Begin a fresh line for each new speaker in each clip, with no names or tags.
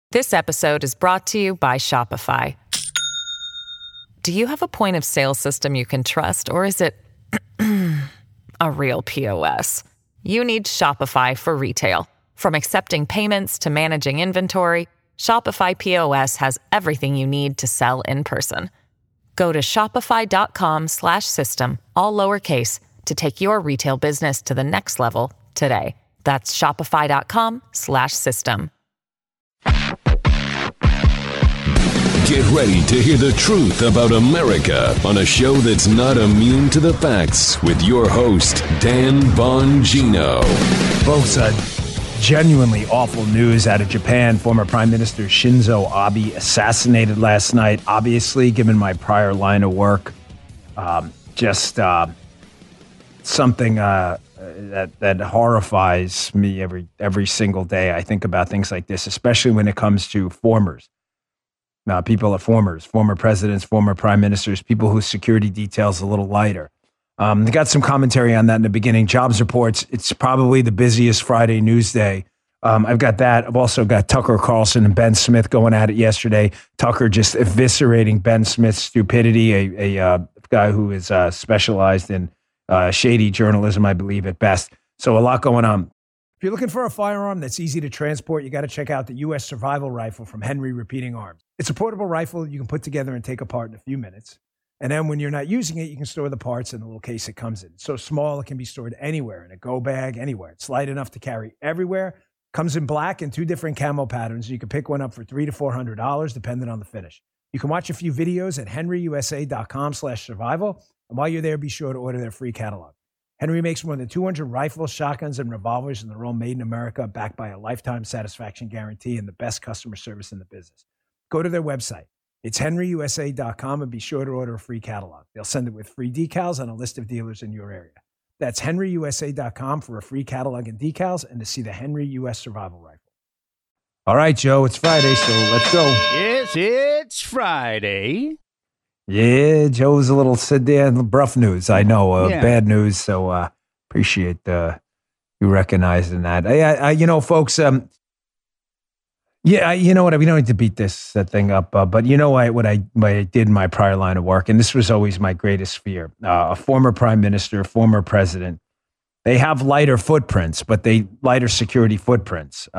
This episode is brought to you by Shopify. Do you have a point of sale system you can trust, or is it a real POS? You need Shopify for retail. From accepting payments to managing inventory, Shopify POS has everything you need to sell in person. Go to shopify.com/system, all lowercase, to take your retail business to the next level today. That's shopify.com/system.
Get ready to hear the truth about America on a show that's not immune to the facts with your host, Dan Bongino.
Folks, genuinely awful news out of Japan. Former Prime Minister Shinzo Abe assassinated last night. Obviously, given my prior line of work, something that horrifies me every single day. I think about things like this, especially when it comes to formers. People are former presidents, former prime ministers, people whose security details a little lighter. They got some commentary on that in the beginning. Jobs reports, it's probably the busiest Friday news day. I've got that. I've also got Tucker Carlson and Ben Smith going at it yesterday. Tucker just eviscerating Ben Smith's stupidity, a guy who is specialized in shady journalism, I believe, at best. So a lot going on. If you're looking for a firearm that's easy to transport, you got to check out the U.S. Survival Rifle from Henry Repeating Arms. It's a portable rifle you can put together and take apart in a few minutes. And then when you're not using it, you can store the parts in the little case it comes in. It's so small, it can be stored anywhere, in a go bag, anywhere. It's light enough to carry everywhere. Comes in black and 2 different camo patterns. You can pick one up for $300 to $400, depending on the finish. You can watch a few videos at henryusa.com/survival. And while you're there, be sure to order their free catalog. Henry makes more than 200 rifles, shotguns, and revolvers, and they're all made in America, backed by a lifetime satisfaction guarantee and the best customer service in the business. Go to their website. It's henryusa.com, and be sure to order a free catalog. They'll send it with free decals and a list of dealers in your area. That's henryusa.com for a free catalog and decals and to see the Henry U.S. Survival Rifle. All right, Joe, it's Friday, so let's go.
Yes, it's Friday.
Yeah, Joe's a little said there, rough news. I know, bad news. So appreciate you recognizing that. Folks. You know what? We don't need to beat this thing up. But you know what I did in my prior line of work, and this was always my greatest fear. A former prime minister, former president. They have lighter footprints, but lighter security footprints.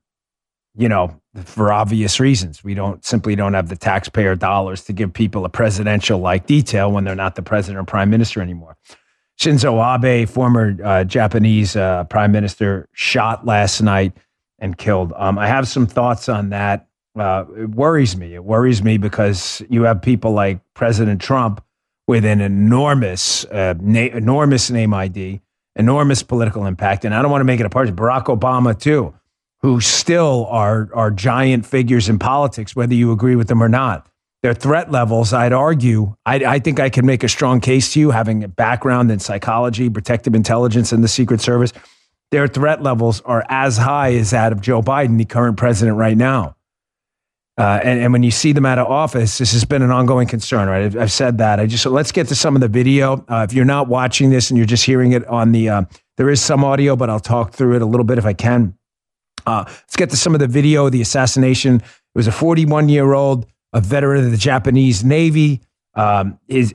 For obvious reasons. We don't have the taxpayer dollars to give people a presidential-like detail when they're not the president or prime minister anymore. Shinzo Abe, former Japanese prime minister, shot last night and killed. I have some thoughts on that. It worries me. It worries me because you have people like President Trump with an enormous name ID, enormous political impact, and I don't want to make it a party. Barack Obama, too, who still are giant figures in politics, whether you agree with them or not. Their threat levels, I'd argue, I think I can make a strong case to you, having a background in psychology, protective intelligence, and the Secret Service. Their threat levels are as high as that of Joe Biden, the current president right now. And when you see them out of office, this has been an ongoing concern, right? I've said that. So let's get to some of the video. If you're not watching this and you're just hearing it on there is some audio, but I'll talk through it a little bit if I can. Let's get to some of the video of the assassination. It was a 41-year-old, a veteran of the Japanese Navy. I'm going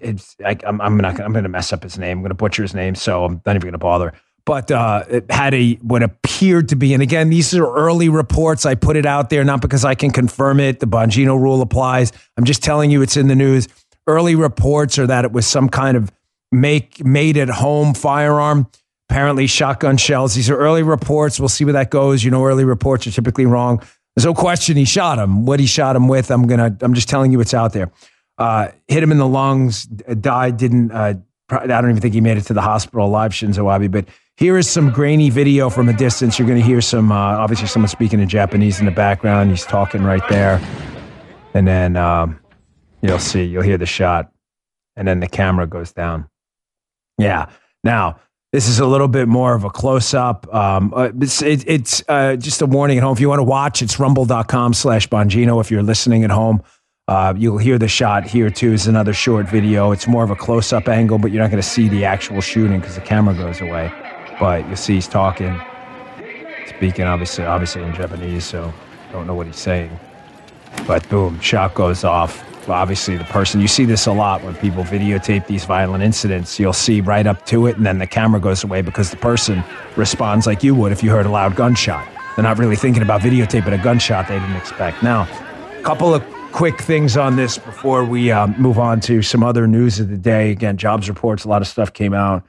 to mess up his name. I'm going to butcher his name, so I'm not even going to bother. But it had what appeared to be, and again, these are early reports. I put it out there, not because I can confirm it. The Bongino rule applies. I'm just telling you it's in the news. Early reports are that it was some kind of made-at-home firearm. Apparently shotgun shells. These are early reports. We'll see where that goes. Early reports are typically wrong. There's no question he shot him. What he shot him with, I'm just telling you it's out there. Hit him in the lungs, died, I don't even think he made it to the hospital alive, Shinzo Abe. But here is some grainy video from a distance. You're going to hear some, obviously someone speaking in Japanese in the background. He's talking right there. And then you'll hear the shot. And then the camera goes down. Yeah. Now, this is a little bit more of a close-up. It's just a warning at home. If you want to watch, it's rumble.com/Bongino. If you're listening at home, you'll hear the shot here, too. It's another short video. It's more of a close-up angle, but you're not going to see the actual shooting because the camera goes away. But you'll see he's talking, speaking obviously in Japanese. So Don't know what he's saying. But boom, shot goes off. Obviously, the person, you see this a lot when people videotape these violent incidents. You'll see right up to it, and then the camera goes away because the person responds like you would if you heard a loud gunshot. They're not really thinking about videotaping a gunshot they didn't expect. Now, a couple of quick things on this before we move on to some other news of the day. Again, jobs reports, a lot of stuff came out.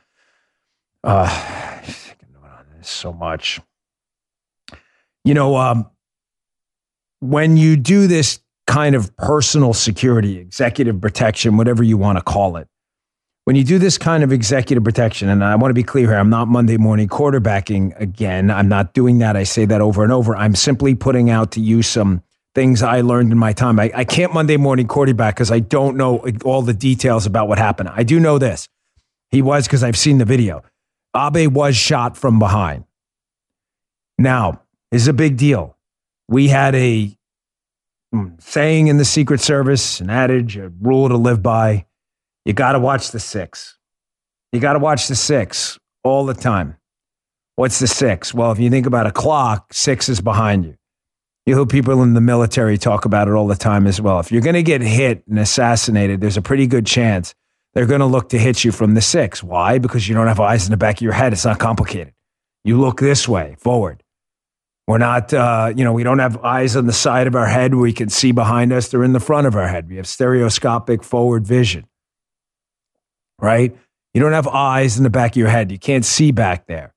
So much. When you do this kind of personal security, executive protection, whatever you want to call it, when you do this kind of executive protection, and I want to be clear here, I'm not Monday morning quarterbacking again. I'm not doing that. I say that over and over. I'm simply putting out to you some things I learned in my time. I can't Monday morning quarterback because I don't know all the details about what happened. I do know this. He was, because I've seen the video. Abe was shot from behind. Now, this is a big deal. We had a saying in the Secret Service, an adage, a rule to live by. You got to watch the six. You got to watch the six all the time. What's the six? Well, if you think about a clock, 6 is behind you. You hear people in the military talk about it all the time as well. If you're going to get hit and assassinated, there's a pretty good chance they're going to look to hit you from the 6. Why? Because you don't have eyes in the back of your head. It's not complicated. You look this way, forward. We're not, we don't have eyes on the side of our head where we can see behind us. They're in the front of our head. We have stereoscopic forward vision, right? You don't have eyes in the back of your head. You can't see back there.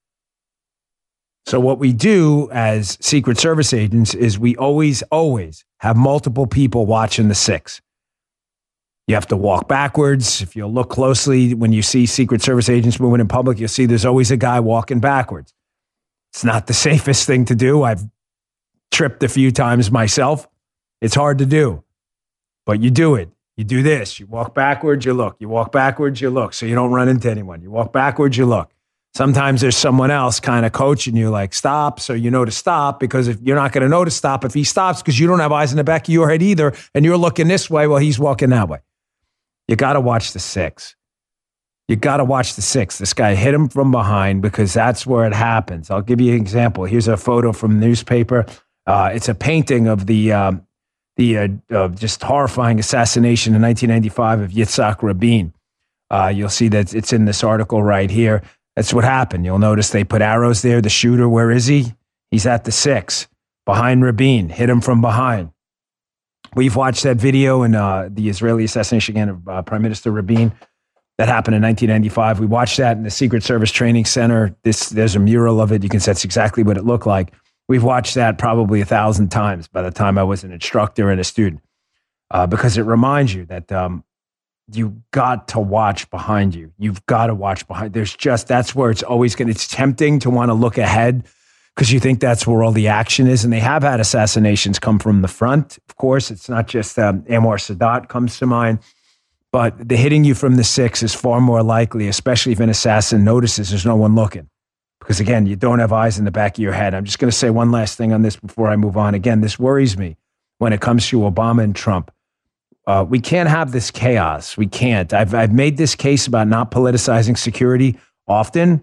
So what we do as Secret Service agents is we always have multiple people watching the 6. You have to walk backwards. If you look closely, when you see Secret Service agents moving in public, you'll see there's always a guy walking backwards. It's not the safest thing to do. I've tripped a few times myself. It's hard to do, but you do it. You do this. You walk backwards, you look. You walk backwards, you look, so you don't run into anyone. You walk backwards, you look. Sometimes there's someone else kind of coaching you like, stop, so you know to stop, because if you're not going to know to stop if he stops because you don't have eyes in the back of your head either, and you're looking this way while he's walking that way. You got to watch the 6. You got to watch the 6. This guy hit him from behind because that's where it happens. I'll give you an example. Here's a photo from the newspaper. It's a painting of the just horrifying assassination in 1995 of Yitzhak Rabin. You'll see that it's in this article right here. That's what happened. You'll notice they put arrows there. The shooter, where is he? He's at the 6, behind Rabin, hit him from behind. We've watched that video in the Israeli assassination again of Prime Minister Rabin. That happened in 1995. We watched that in the Secret Service Training Center. There's a mural of it. You can see that's exactly what it looked like. We've watched that probably 1,000 times by the time I was an instructor and a student, because it reminds you that you got to watch behind you. You've got to watch behind. That's where it's tempting to want to look ahead because you think that's where all the action is. And they have had assassinations come from the front. Of course, it's not just Anwar Sadat comes to mind. But the hitting you from the 6 is far more likely, especially if an assassin notices there's no one looking. Because again, you don't have eyes in the back of your head. I'm just going to say one last thing on this before I move on. Again, this worries me when it comes to Obama and Trump. We can't have this chaos. We can't. I've made this case about not politicizing security often.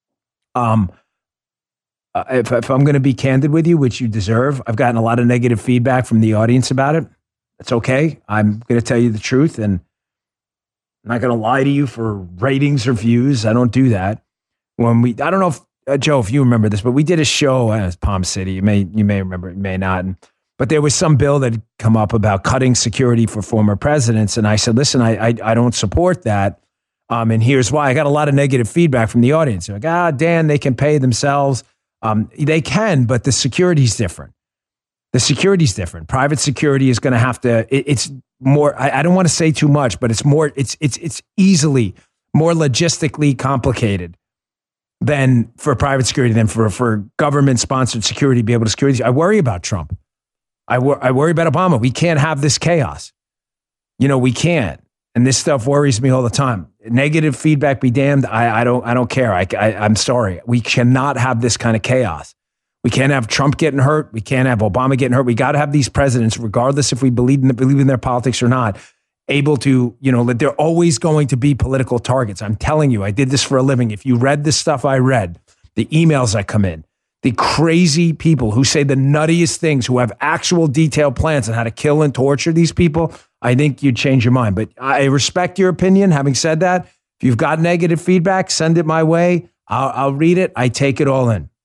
If I'm going to be candid with you, which you deserve, I've gotten a lot of negative feedback from the audience about it. It's okay. I'm going to tell you the truth, and I'm not going to lie to you for ratings or views. I don't do that. I don't know if, Joe, if you remember this, but we did a show at Palm City. You may remember, you may not. But there was some bill that had come up about cutting security for former presidents. And I said, listen, I don't support that. And here's why. I got a lot of negative feedback from the audience. They're like, Dan, they can pay themselves. They can, but the security's different. The security's different. Private security is going to have to, it's more, I don't want to say too much, but it's more, it's easily more logistically complicated than for private security, than for government-sponsored security to be able to secure these. I worry about Trump. I worry about Obama. We can't have this chaos. We can't. And this stuff worries me all the time. Negative feedback be damned. I don't care. I'm sorry. We cannot have this kind of chaos. We can't have Trump getting hurt. We can't have Obama getting hurt. We got to have these presidents, regardless if we believe in their politics or not, able to, they're always going to be political targets. I'm telling you, I did this for a living. If you read the stuff I read, the emails that come in, the crazy people who say the nuttiest things, who have actual detailed plans on how to kill and torture these people, I think you'd change your mind. But I respect your opinion. Having said that, if you've got negative feedback, send it my way. I'll read it. I take it all in.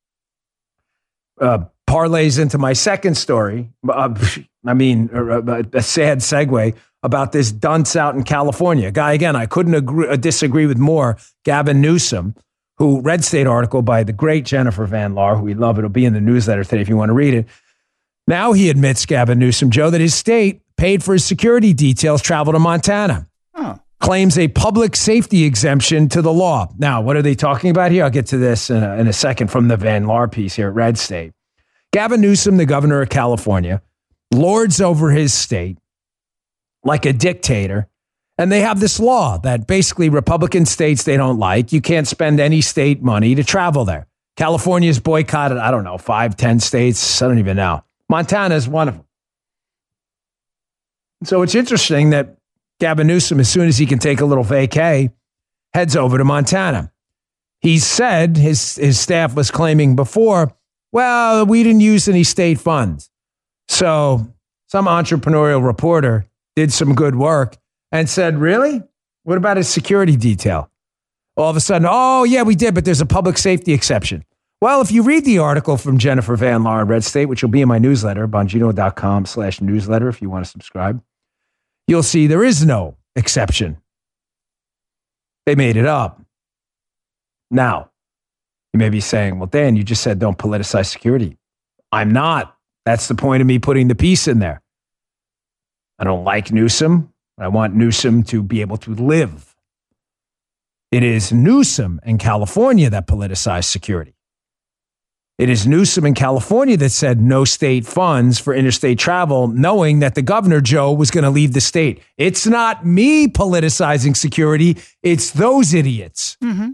Parlays into my second story. A sad segue about this dunce out in California. Guy, again, I couldn't disagree with more. Gavin Newsom, who Red State article by the great Jennifer Van Laar, who we love. It'll be in the newsletter today if you want to read it. Now he admits, Gavin Newsom, Joe, that his state paid for his security details travel to Montana. Oh. Claims a public safety exemption to the law. Now, what are they talking about here? I'll get to this in a second from the Van Laar piece here at Red State. Gavin Newsom, the governor of California, lords over his state like a dictator. And they have this law that basically Republican states they don't like. You can't spend any state money to travel there. California's boycotted, 5, 10 states. I don't even know. Montana is one of them. So it's interesting that Gavin Newsom, as soon as he can take a little vacay, heads over to Montana. He said his staff was claiming before, well, we didn't use any state funds. So some entrepreneurial reporter did some good work and said, really? What about his security detail? All of a sudden, oh, yeah, we did, but there's a public safety exception. Well, if you read the article from Jennifer Van Laar at Red State, which will be in my newsletter, bongino.com/newsletter if you want to subscribe, you'll see there is no exception. They made it up. Now, you may be saying, well, Dan, you just said don't politicize security. I'm not. That's the point of me putting the piece in there. I don't like Newsom. I want Newsom to be able to live. It is Newsom in California that politicized security. It is Newsom in California that said no state funds for interstate travel, knowing that the governor, Joe, was going to leave the state. It's not me politicizing security. It's those idiots. Mm-hmm.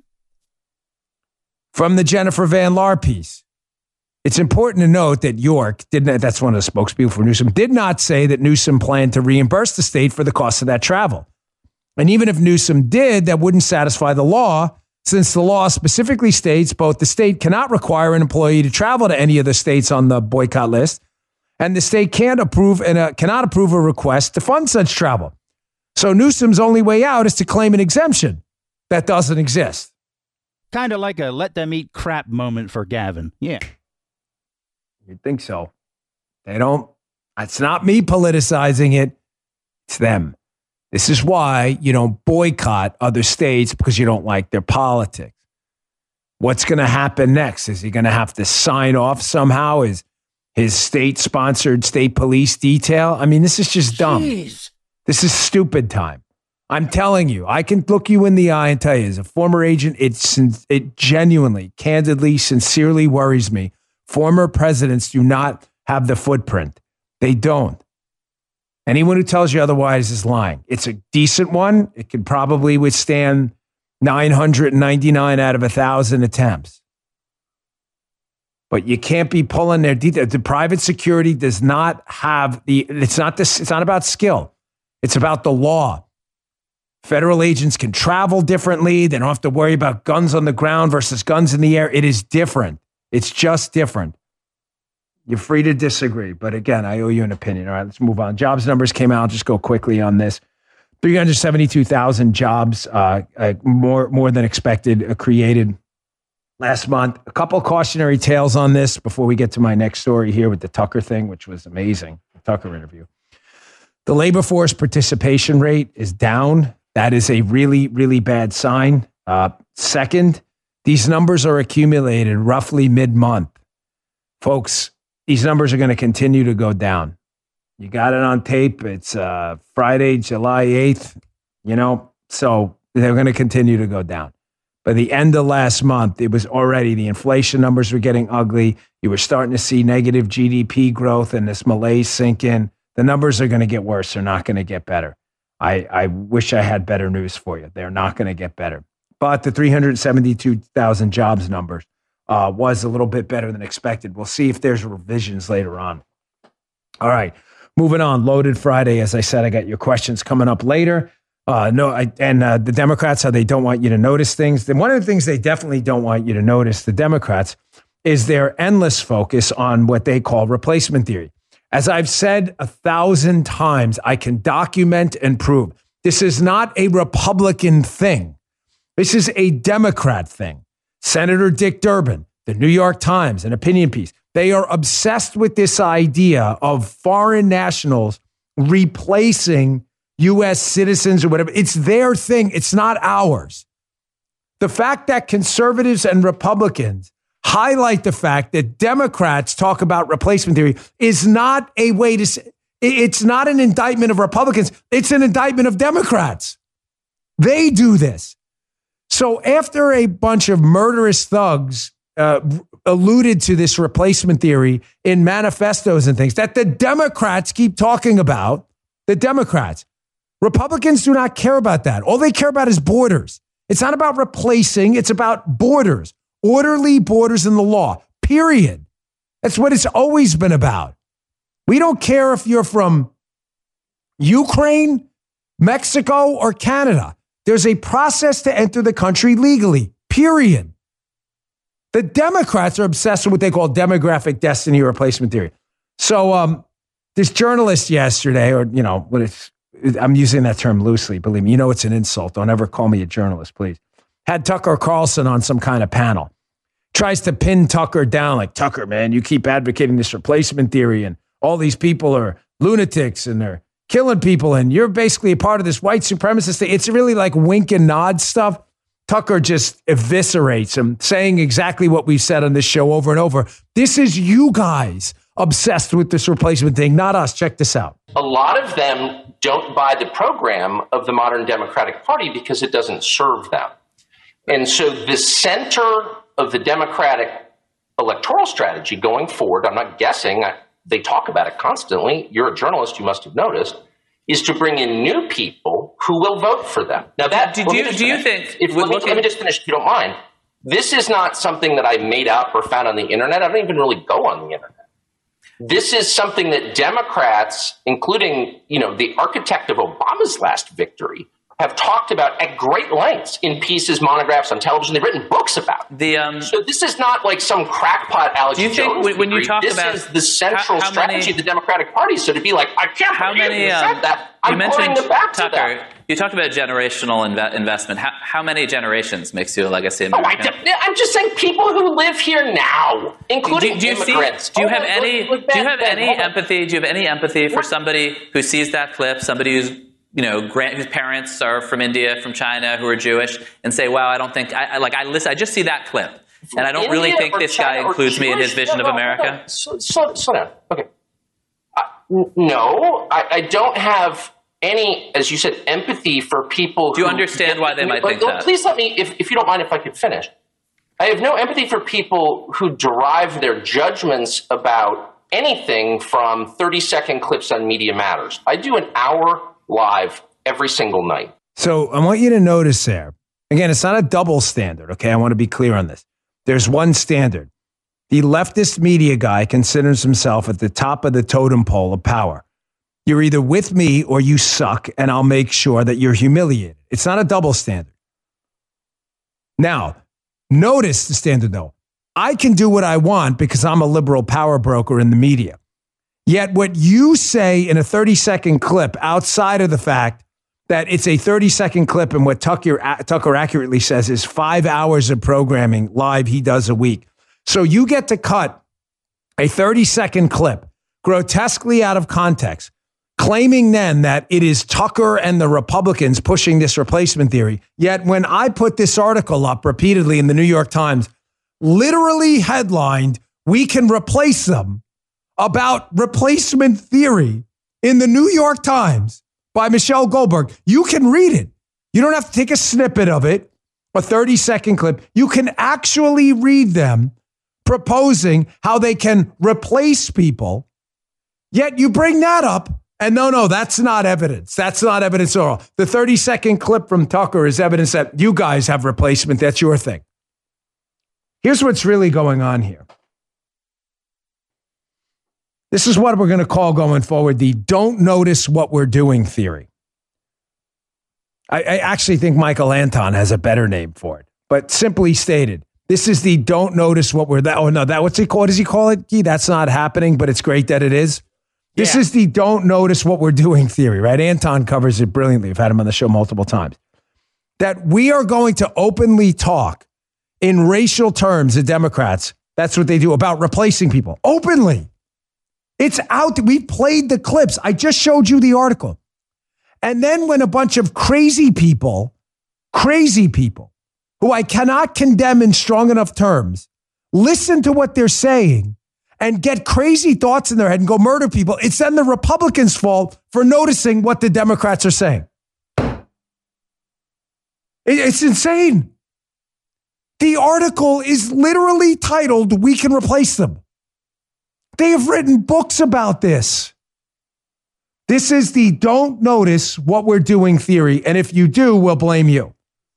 From the Jennifer Van Laar piece. It's important to note that York, that's one of the spokespeople for Newsom, did not say that Newsom planned to reimburse the state for the cost of that travel. And even if Newsom did, that wouldn't satisfy the law, since the law specifically states both the state cannot require an employee to travel to any of the states on the boycott list, and the state cannot approve a request to fund such travel. So Newsom's only way out is to claim an exemption that doesn't exist.
Kind of like a let them eat crap moment for Gavin. Yeah.
You'd think so. They don't. It's not me politicizing it. It's them. This is why you don't boycott other states, because you don't like their politics. What's going to happen next? Is he going to have to sign off somehow? Is his state-sponsored state police detail? I mean, this is just dumb. Jeez. This is stupid time. I'm telling you, I can look you in the eye and tell you, as a former agent, it genuinely, candidly, sincerely worries me. Former presidents do not have the footprint. They don't. Anyone who tells you otherwise is lying. It's a decent one. It could probably withstand 999 out of 1,000 attempts. But you can't be pulling their details. The private security does not have it's not about skill. It's about the law. Federal agents can travel differently. They don't have to worry about guns on the ground versus guns in the air. It is different. It's just different. You're free to disagree. But again, I owe you an opinion. All right, let's move on. Jobs numbers came out. I'll just go quickly on this. 372,000 jobs, more than expected, created last month. A couple cautionary tales on this before we get to my next story here with the Tucker thing, which was amazing. The Tucker interview. The labor force participation rate is down. That is a really, really bad sign. Second, these numbers are accumulated roughly mid-month. Folks, these numbers are going to continue to go down. You got it on tape. It's Friday, July 8th, so they're going to continue to go down. By the end of last month, it was already, the inflation numbers were getting ugly. You were starting to see negative GDP growth and this malaise sink in. The numbers are going to get worse. They're not going to get better. I wish I had better news for you. They're not going to get better. But the 372,000 jobs numbers was a little bit better than expected. We'll see if there's revisions later on. All right, moving on. Loaded Friday. As I said, I got your questions coming up later. The Democrats, how they don't want you to notice things. Then one of the things they definitely don't want you to notice, the Democrats, is their endless focus on what they call replacement theory. As I've said 1,000 times, I can document and prove this is not a Republican thing. This is a Democrat thing. Senator Dick Durbin, the New York Times, an opinion piece, they are obsessed with this idea of foreign nationals replacing U.S. citizens or whatever. It's their thing. It's not ours. The fact that conservatives and Republicans highlight the fact that Democrats talk about replacement theory is not a way to say, it's not an indictment of Republicans. It's an indictment of Democrats. They do this. So after a bunch of murderous thugs alluded to this replacement theory in manifestos and things that the Democrats keep talking about, the Democrats, Republicans do not care about that. All they care about is borders. It's not about replacing. It's about borders, orderly borders in the law, period. That's what it's always been about. We don't care if you're from Ukraine, Mexico, or Canada. There's a process to enter the country legally, period. The Democrats are obsessed with what they call demographic destiny replacement theory. So this journalist yesterday, or, you know, I'm using that term loosely, believe me, you know it's an insult. Don't ever call me a journalist, please. Had Tucker Carlson on some kind of panel. Tries to pin Tucker down like, Tucker, man, you keep advocating this replacement theory and all these people are lunatics and they're killing people and you're basically a part of this white supremacist thing. It's really like wink and nod stuff. Tucker just eviscerates him, saying exactly what we've said on this show over and over. This is you guys obsessed with this replacement thing, not us. Check this out.
A lot of them don't buy the program of the modern Democratic Party because it doesn't serve them. And so the center of the Democratic electoral strategy going forward, I'm not guessing, they talk about it constantly, you're a journalist, you must have noticed, is to bring in new people who will vote for them. Now, that
do you think?
Let me just finish, if you don't mind. This is not something that I made up or found on the internet. I don't even really go on the internet. This is something that Democrats, including, you know, the architect of Obama's last victory, have talked about at great lengths in pieces, monographs, on television. They've written books about it. So this is not like some crackpot Alex Jones. Do you think when you talk about this is the central strategy of the Democratic Party? So to be like, I can't believe you said that. I'm pulling it back to that.
You talked about generational investment. How many generations makes you a legacy American?
I'm just saying people who live here now, including immigrants.
Do you have any empathy? Do you have any empathy for somebody who sees that clip, somebody who's, you know, whose parents are from India, from China, who are Jewish, and say, "Wow, I don't think I just see that clip, and I don't really think this guy includes me in his vision of America."
Slow down. Okay. No, I don't have any, as you said, empathy for people.
Do you understand why they might think that?
Please let me, if you don't mind, if I could finish. I have no empathy for people who derive their judgments about anything from 30-second clips on Media Matters. I do an hour live every single night.
So I want you to notice there, again, it's not a double standard, okay? I want to be clear on this. There's one standard. The leftist media guy considers himself at the top of the totem pole of power. You're either with me or you suck, and I'll make sure that you're humiliated. It's not a double standard. Now, notice the standard, though. I can do what I want because I'm a liberal power broker in the media. Yet what you say in a 30-second clip, outside of the fact that it's a 30-second clip and what Tucker accurately says is 5 hours of programming live he does a week. So you get to cut a 30-second clip, grotesquely out of context, claiming then that it is Tucker and the Republicans pushing this replacement theory. Yet when I put this article up repeatedly in the New York Times, literally headlined, "We can replace them," about replacement theory in the New York Times by Michelle Goldberg. You can read it. You don't have to take a snippet of it, a 30-second clip. You can actually read them proposing how they can replace people. Yet you bring that up, and no, that's not evidence. That's not evidence at all. The 30-second clip from Tucker is evidence that you guys have replacement. That's your thing. Here's what's really going on here. This is what we're going to call going forward the "don't notice what we're doing" theory. I actually think Michael Anton has a better name for it. But simply stated, This is the don't notice what we're that. Oh no, that what's he call? What does he call it? Gee, that's not happening, but it's great that it is. This is the don't notice what we're doing theory, right? Anton covers it brilliantly. I've had him on the show multiple times. That we are going to openly talk in racial terms, the Democrats. That's what they do about replacing people openly. It's out. We played the clips. I just showed you the article. And then when a bunch of crazy people who I cannot condemn in strong enough terms, listen to what they're saying and get crazy thoughts in their head and go murder people, it's then the Republicans' fault for noticing what the Democrats are saying. It's insane. The article is literally titled, "We Can Replace Them." They have written books about this. This is the don't notice what we're doing theory. And if you do, we'll blame you.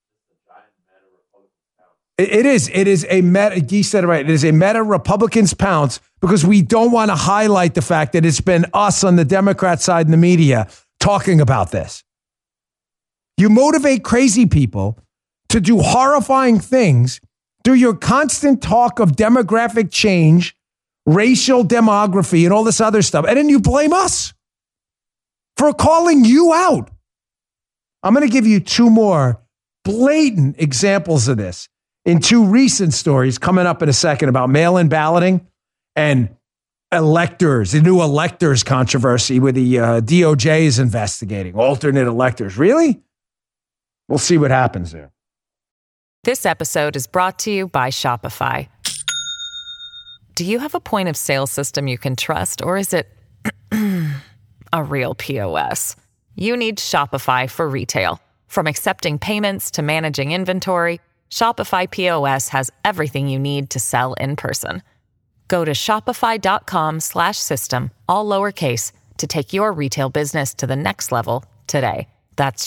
It is a meta, Guy said it right. It is a meta Republicans pounce because we don't want to highlight the fact that it's been us on the Democrat side in the media talking about this. You motivate crazy people to do horrifying things through your constant talk of demographic change, racial demography, and all this other stuff. And then you blame us for calling you out. I'm going to give you two more blatant examples of this in two recent stories coming up in a second about mail-in balloting and electors, the new electors controversy where the DOJ is investigating alternate electors. Really? We'll see what happens there.
This episode is brought to you by Shopify. Do you have a point of sale system you can trust, or is it a real POS? You need Shopify for retail. From accepting payments to managing inventory, Shopify POS has everything you need to sell in person. Go to shopify.com/system, all lowercase, to take your retail business to the next level today. That's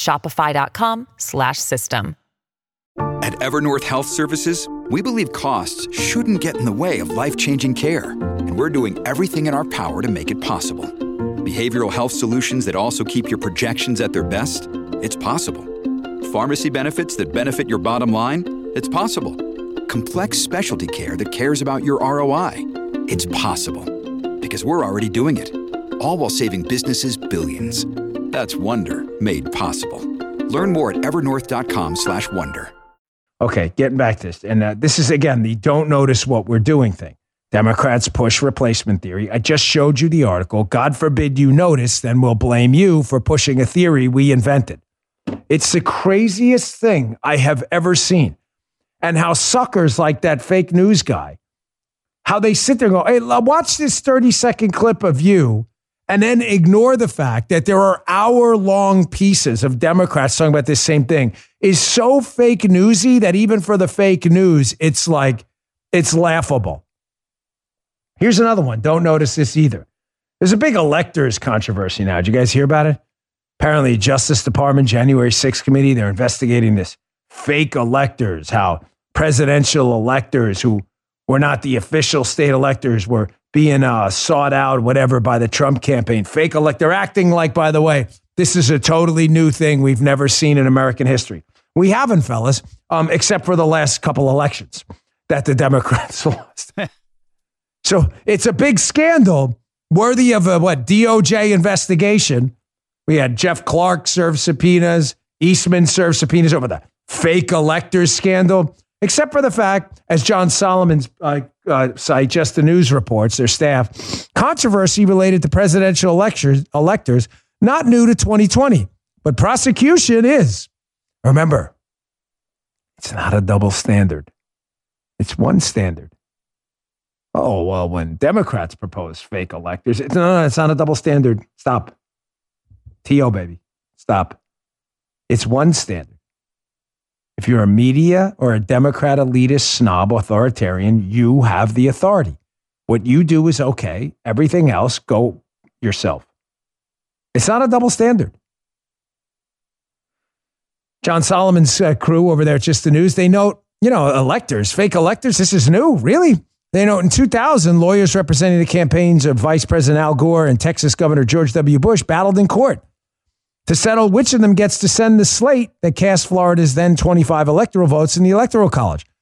shopify.com/system.
At Evernorth Health Services, we believe costs shouldn't get in the way of life-changing care, and we're doing everything in our power to make it possible. Behavioral health solutions that also keep your projections at their best? It's possible. Pharmacy benefits that benefit your bottom line? It's possible. Complex specialty care that cares about your ROI? It's possible. Because we're already doing it. All while saving businesses billions. That's Wonder made possible. Learn more at evernorth.com/wonder.
Okay, getting back to this. And this is, again, the don't notice what we're doing thing. Democrats push replacement theory. I just showed you the article. God forbid you notice, then we'll blame you for pushing a theory we invented. It's the craziest thing I have ever seen. And how suckers like that fake news guy, how they sit there and go, hey, watch this 30-second clip of you, and then ignore the fact that there are hour-long pieces of Democrats talking about this same thing, is so fake newsy that even for the fake news, it's laughable. Here's another one. Don't notice this either. There's a big electors controversy now. Did you guys hear about it? Apparently, Justice Department, January 6th committee, they're investigating this fake electors, how presidential electors who were not the official state electors were being sought out, whatever, by the Trump campaign. Fake elector acting like, by the way, this is a totally new thing we've never seen in American history. We haven't, fellas, except for the last couple elections that the Democrats lost. So it's a big scandal worthy of a, DOJ investigation. We had Jeff Clark serve subpoenas, Eastman serve subpoenas over the fake electors scandal, except for the fact, as John Solomon's site, Just the News reports, their staff, controversy related to presidential electors, not new to 2020, but prosecution is. Remember, it's not a double standard. It's one standard. Oh, well, when Democrats propose fake electors, it's not a double standard. Stop. T.O., baby. Stop. It's one standard. If you're a media or a Democrat elitist, snob, authoritarian, you have the authority. What you do is okay. Everything else, go yourself. It's not a double standard. John Solomon's crew over there at Just the News, they note, electors, fake electors, this is new, really? They note in 2000, lawyers representing the campaigns of Vice President Al Gore and Texas Governor George W. Bush battled in court to settle which of them gets to send the slate that cast Florida's then 25 electoral votes in the Electoral College.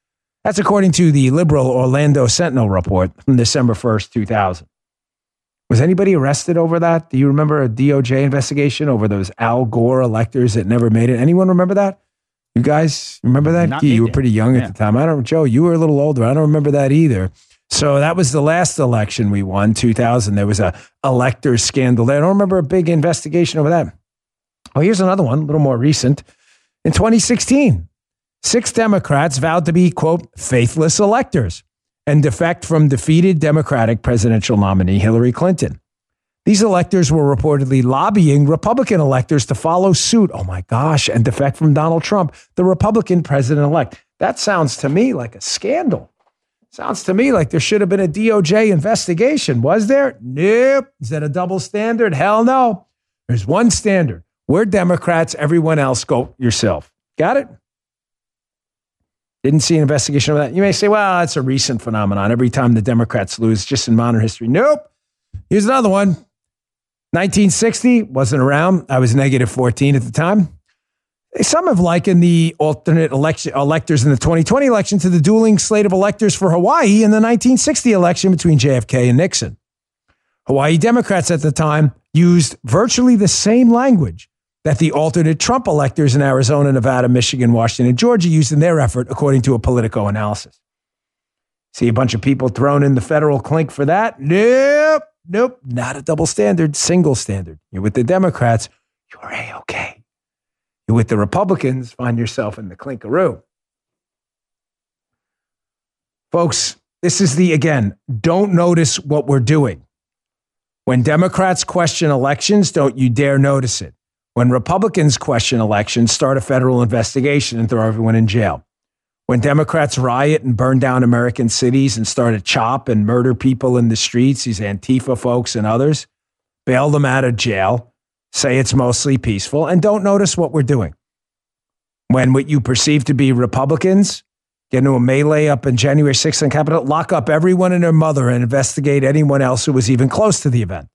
That's according to the liberal Orlando Sentinel report from December 1st, 2000. Was anybody arrested over that? Do you remember a DOJ investigation over those Al Gore electors that never made it? Anyone remember that? You guys remember that? You were pretty young at the time. I don't, Joe, you were a little older. I don't remember that either. So that was the last election we won, 2000. There was a elector scandal there. I don't remember a big investigation over that. Oh, here's another one, a little more recent. In 2016, 6 Democrats vowed to be, quote, faithless electors and defect from defeated Democratic presidential nominee Hillary Clinton. These electors were reportedly lobbying Republican electors to follow suit, oh my gosh, and defect from Donald Trump, the Republican president-elect. That sounds to me like a scandal. Sounds to me like there should have been a DOJ investigation. Was there? Nope. Is that a double standard? Hell no. There's one standard. We're Democrats. Everyone else, go yourself. Got it? Didn't see an investigation of that. You may say, well, that's a recent phenomenon. Every time the Democrats lose, just in modern history. Nope. Here's another one. 1960, wasn't around. I was negative 14 at the time. Some have likened the alternate electors in the 2020 election to the dueling slate of electors for Hawaii in the 1960 election between JFK and Nixon. Hawaii Democrats at the time used virtually the same language that the alternate Trump electors in Arizona, Nevada, Michigan, Washington, and Georgia used in their effort, according to a Politico analysis. See a bunch of people thrown in the federal clink for that? Nope, not a double standard, single standard. You're with the Democrats, you're A-okay. You're with the Republicans, find yourself in the clinkaroo. Folks, this is again, don't notice what we're doing. When Democrats question elections, don't you dare notice it. When Republicans question elections, start a federal investigation and throw everyone in jail. When Democrats riot and burn down American cities and start to chop and murder people in the streets, these Antifa folks and others, bail them out of jail, say it's mostly peaceful, and don't notice what we're doing. When what you perceive to be Republicans get into a melee up in January 6th on Capitol, lock up everyone and their mother and investigate anyone else who was even close to the event.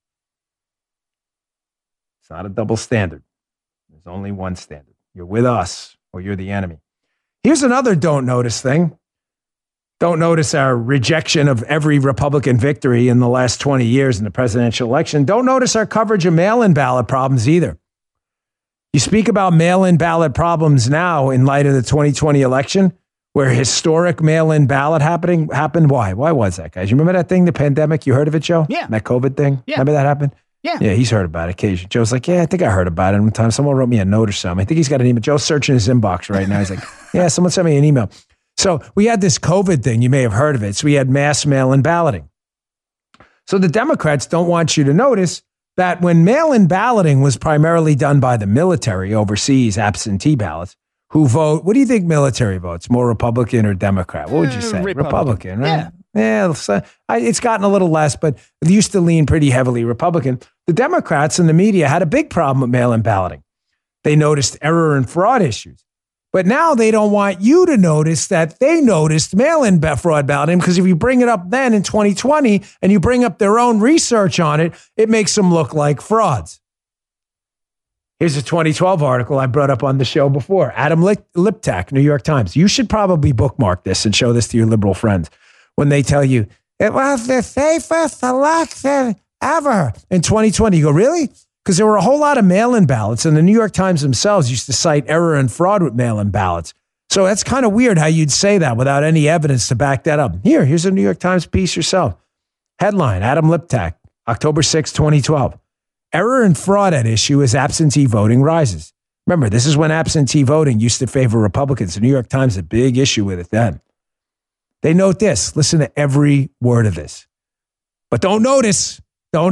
It's not a double standard. There's only one standard. You're with us or you're the enemy. Here's another don't notice thing. Don't notice our rejection of every Republican victory in the last 20 years in the presidential election. Don't notice our coverage of mail-in ballot problems either. You speak about mail-in ballot problems now in light of the 2020 election, where historic mail-in ballot happened. Why? Why was that, guys? You remember that thing, the pandemic? You heard of it, Joe?
Yeah.
That COVID thing?
Yeah.
Remember that happened?
Yeah.
Yeah, he's heard about it occasionally. Joe's like, yeah, I think I heard about it one time. Someone wrote me a note or something. I think he's got an email. Joe's searching his inbox right now. He's like, yeah, someone sent me an email. So we had this COVID thing. You may have heard of it. So we had mass mail-in balloting. So the Democrats don't want you to notice that when mail-in balloting was primarily done by the military overseas, absentee ballots, who vote, what do you think military votes? More Republican or Democrat? What would you say? Republican, right? Yeah, it's gotten a little less, but it used to lean pretty heavily Republican. The Democrats and the media had a big problem with mail-in balloting. They noticed error and fraud issues. But now they don't want you to notice that they noticed mail-in fraud balloting, because if you bring it up then in 2020 and you bring up their own research on it, it makes them look like frauds. Here's a 2012 article I brought up on the show before. Adam Liptak, New York Times. You should probably bookmark this and show this to your liberal friends when they tell you, it was the safest election ever in 2020. You go, really? Because there were a whole lot of mail-in ballots, and the New York Times themselves used to cite error and fraud with mail-in ballots. So that's kind of weird how you'd say that without any evidence to back that up. Here's a New York Times piece yourself. Headline, Adam Liptak, October 6, 2012. Error and fraud at issue as absentee voting rises. Remember, this is when absentee voting used to favor Republicans. The New York Times had a big issue with it then. They note this. Listen to every word of this. But don't notice.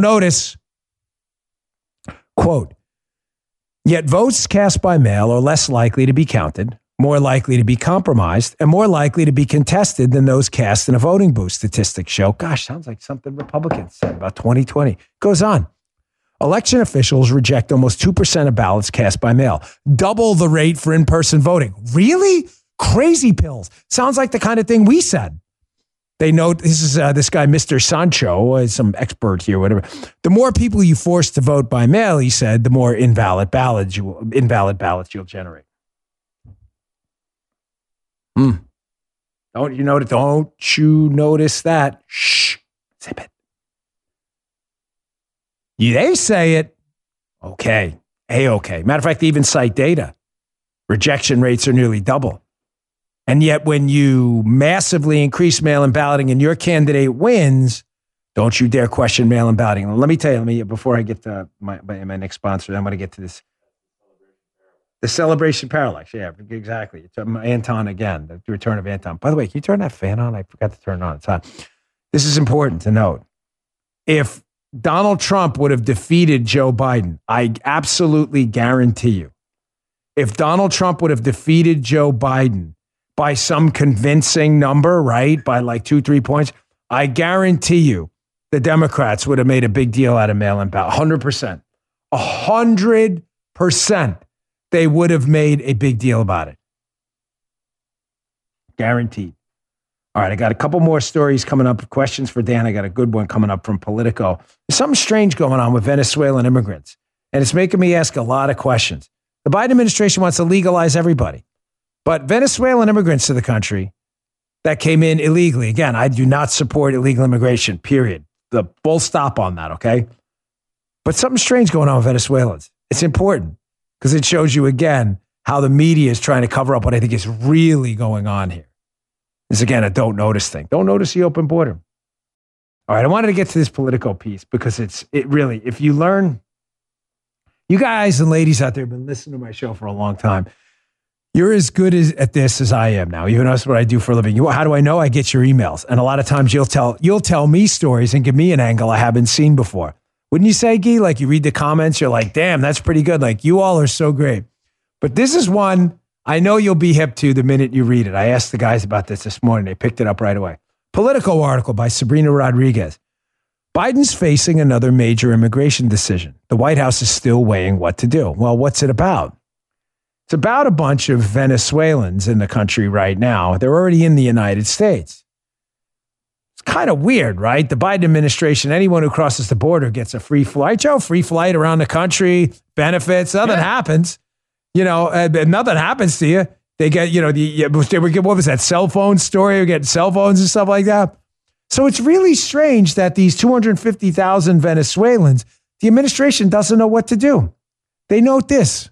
Quote, yet votes cast by mail are less likely to be counted, more likely to be compromised, and more likely to be contested than those cast in a voting booth, statistics show. Gosh, sounds like something Republicans said about 2020. Goes on. Election officials reject almost 2% of ballots cast by mail, double the rate for in-person voting. Really? Crazy pills. Sounds like the kind of thing we said. They note, this is this guy, Mr. Sancho, some expert here, whatever. The more people you force to vote by mail, he said, the more invalid ballots you'll generate. Don't you notice that? Shh, zip it. They say it. Okay. A-okay. Matter of fact, they even cite data. Rejection rates are nearly double. And yet when you massively increase mail-in balloting and your candidate wins, don't you dare question mail-in balloting. Let me tell you, before I get to my next sponsor, I'm going to get to this. The Celebration Parallax. Yeah, exactly. It's Anton again, the return of Anton. By the way, can you turn that fan on? I forgot to turn it on. It's hot. This is important to note. If Donald Trump would have defeated Joe Biden, I absolutely guarantee you, if Donald Trump would have defeated Joe Biden by some convincing number, right, by like 2-3 points, I guarantee you the Democrats would have made a big deal out of mail-in ballot. 100%. 100%. They would have made a big deal about it. Guaranteed. All right, I got a couple more stories coming up. Questions for Dan. I got a good one coming up from Politico. There's something strange going on with Venezuelan immigrants, and it's making me ask a lot of questions. The Biden administration wants to legalize everybody, but Venezuelan immigrants to the country that came in illegally, again, I do not support illegal immigration, period. The full stop on that, okay? But something strange going on with Venezuelans. It's important because it shows you, again, how the media is trying to cover up what I think is really going on here. This is, again, a don't notice thing. Don't notice the open border. All right, I wanted to get to this Politico piece because it really, if you learn, you guys and ladies out there have been listening to my show for a long time. You're as good at this as I am now. You know, that's what I do for a living. How do I know? I get your emails. And a lot of times you'll tell me stories and give me an angle I haven't seen before. Wouldn't you say, Guy? Like you read the comments, you're like, damn, that's pretty good. Like you all are so great. But this is one I know you'll be hip to the minute you read it. I asked the guys about this morning. They picked it up right away. Politico article by Sabrina Rodriguez. Biden's facing another major immigration decision. The White House is still weighing what to do. Well, what's it about? It's about a bunch of Venezuelans in the country right now. They're already in the United States. It's kind of weird, right? The Biden administration, anyone who crosses the border gets a free flight, free flight around the country, benefits, nothing happens. Nothing happens to you. They get, what was that cell phone story? We're getting cell phones and stuff like that. So it's really strange that these 250,000 Venezuelans, the administration doesn't know what to do. They note this.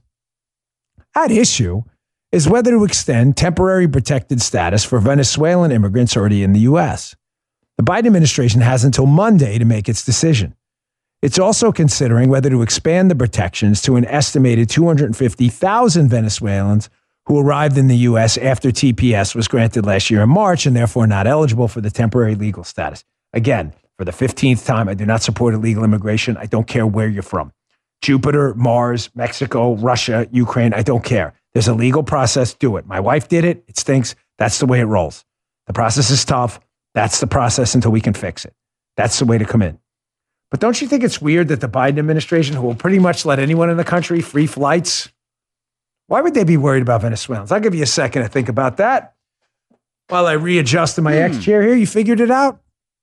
At issue is whether to extend temporary protected status for Venezuelan immigrants already in the U.S. The Biden administration has until Monday to make its decision. It's also considering whether to expand the protections to an estimated 250,000 Venezuelans who arrived in the U.S. after TPS was granted last year in March and therefore not eligible for the temporary legal status. Again, for the 15th time, I do not support illegal immigration. I don't care where you're from. Jupiter, Mars, Mexico, Russia, Ukraine, I don't care. There's a legal process. Do it. My wife did it. It stinks. That's the way it rolls. The process is tough. That's the process until we can fix it. That's the way to come in. But don't you think it's weird that the Biden administration, who will pretty much let anyone in the country free flights, why would they be worried about Venezuelans? I'll give you a second to think about that. While I readjust in my X chair here, you figured it out?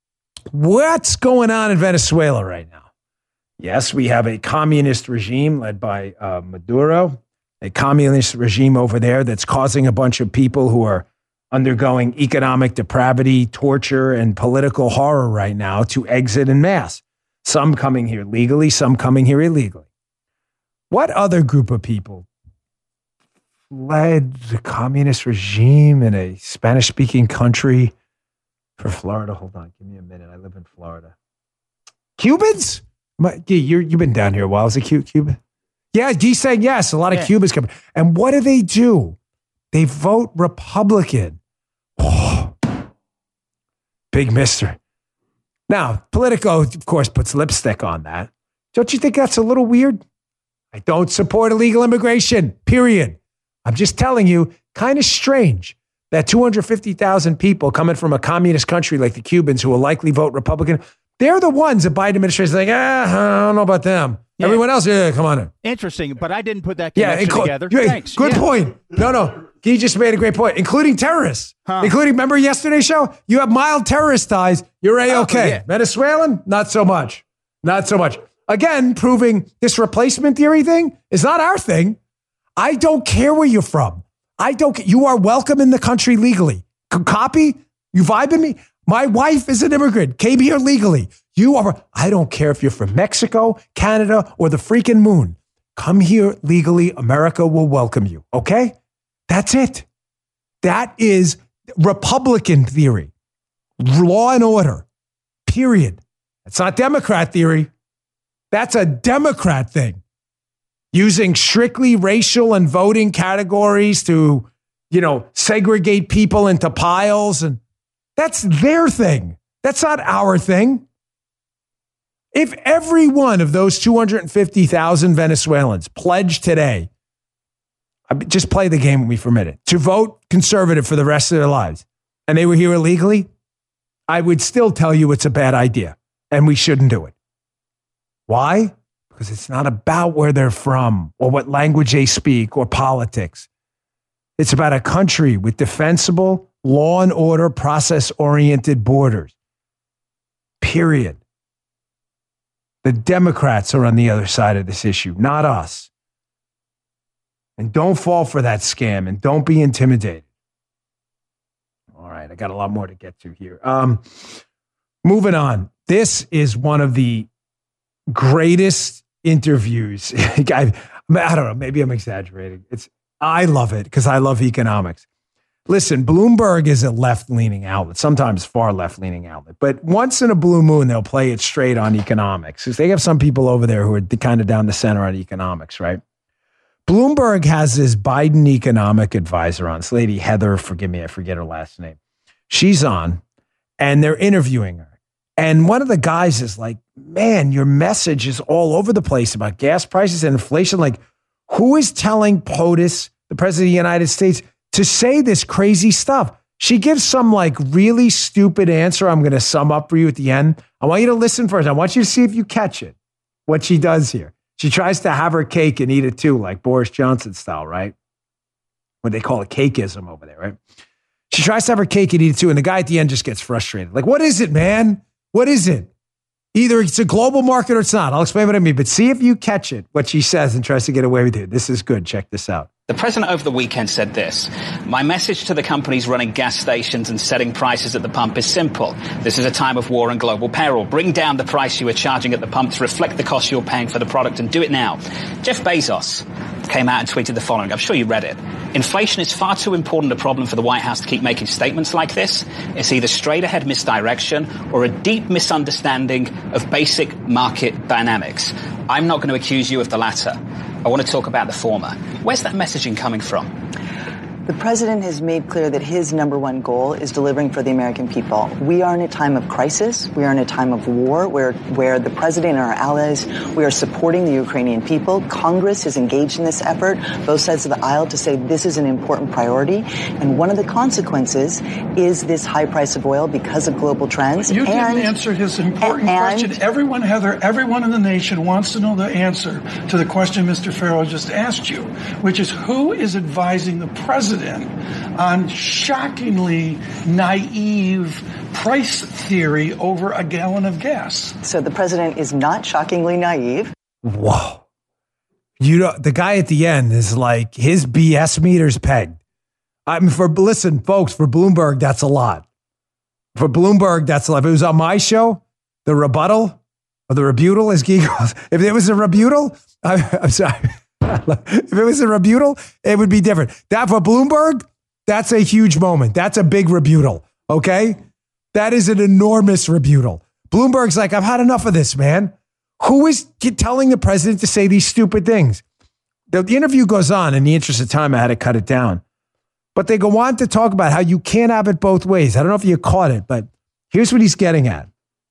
What's going on in Venezuela right now? Yes, we have a communist regime led by Maduro, a communist regime over there that's causing a bunch of people who are undergoing economic depravity, torture, and political horror right now to exit en masse. Some coming here legally, some coming here illegally. What other group of people led the communist regime in a Spanish-speaking country for Florida? Hold on, give me a minute. I live in Florida. Cubans? You've been down here a while. Is it Cuban? Yeah, G's saying yes. A lot of Cubans come. And what do? They vote Republican. Oh, big mister. Now, Politico, of course, puts lipstick on that. Don't you think that's a little weird? I don't support illegal immigration, period. I'm just telling you, kind of strange that 250,000 people coming from a communist country like the Cubans who will likely vote Republican, they're the ones the Biden administration is like, I don't know about them. Yeah. Everyone else, come on in.
Interesting, but I didn't put that connection together. Thanks.
Good point. No. He just made a great point, including terrorists. Remember yesterday's show? You have mild terrorist ties, you're A-okay. Yeah. Venezuelan, not so much. Again, proving this replacement theory thing is not our thing. I don't care where you're from. You are welcome in the country legally. Copy? You vibing me? My wife is an immigrant, came here legally. You are, I don't care if you're from Mexico, Canada, or the freaking moon. Come here legally. America will welcome you. Okay? That's it. That is Republican theory. Law and order. Period. It's not Democrat theory. That's a Democrat thing. Using strictly racial and voting categories to, segregate people into piles. And that's their thing. That's not our thing. If every one of those 250,000 Venezuelans pledged today, just play the game with me for a minute, to vote conservative for the rest of their lives, and they were here illegally, I would still tell you it's a bad idea and we shouldn't do it. Why? Because it's not about where they're from or what language they speak or politics. It's about a country with defensible, law and order, process-oriented borders. Period. The Democrats are on the other side of this issue, not us. And don't fall for that scam and don't be intimidated. All right, I got a lot more to get to here. Moving on. This is one of the greatest interviews. I don't know, maybe I'm exaggerating. I love it because I love economics. Listen, Bloomberg is a left-leaning outlet, sometimes far left-leaning outlet. But once in a blue moon, they'll play it straight on economics. Because they have some people over there who are kind of down the center on economics, right? Bloomberg has this Biden economic advisor on. This lady, Heather, forgive me, I forget her last name. She's on, and they're interviewing her. And one of the guys is like, man, your message is all over the place about gas prices and inflation. Like, who is telling POTUS, the president of the United States, to say this crazy stuff? She gives some like really stupid answer. I'm going to sum up for you at the end. I want you to listen first. I want you to see if you catch it, what she does here. She tries to have her cake and eat it too, like Boris Johnson style, right? What they call it, cakeism over there, right? She tries to have her cake and eat it too, and the guy at the end just gets frustrated. Like, what is it, man? What is it? Either it's a global market or it's not. I'll explain what I mean, but see if you catch it, what she says, and tries to get away with it. This is good. Check this out.
The president over the weekend said this: my message to the companies running gas stations and setting prices at the pump is simple. This is a time of war and global peril. Bring down the price you are charging at the pump to reflect the cost you're paying for the product, and do it now. Jeff Bezos came out and tweeted the following. I'm sure you read it. Inflation is far too important a problem for the White House to keep making statements like this. It's either straight ahead misdirection or a deep misunderstanding of basic market dynamics. I'm not going to accuse you of the latter. I want to talk about the former. Where's that messaging coming from?
The president has made clear that his number one goal is delivering for the American people. We are in a time of crisis. We are in a time of war where the president and our allies, we are supporting the Ukrainian people. Congress is engaged in this effort, both sides of the aisle, to say this is an important priority. And one of the consequences is this high price of oil because of global trends.
But you didn't answer his important question. Everyone, Heather, everyone in the nation wants to know the answer to the question Mr. Farrell just asked you, which is who is advising the president on shockingly naive price theory over a gallon of gas.
So the president is not shockingly naive.
Whoa. The guy at the end is like, his BS meter's pegged. Listen, folks, for Bloomberg, that's a lot. For Bloomberg, that's a lot. If it was on my show, the rebuttal or the rebuttal, as Guy calls, if it was a rebuttal, I'm sorry. If it was a rebuttal, it would be different. That for Bloomberg, that's a huge moment. That's a big rebuttal. Okay. That is an enormous rebuttal. Bloomberg's like, I've had enough of this, man. Who is telling the president to say these stupid things? The interview goes on. In the interest of time, I had to cut it down. But they go on to talk about how you can't have it both ways. I don't know if you caught it, but here's what he's getting at.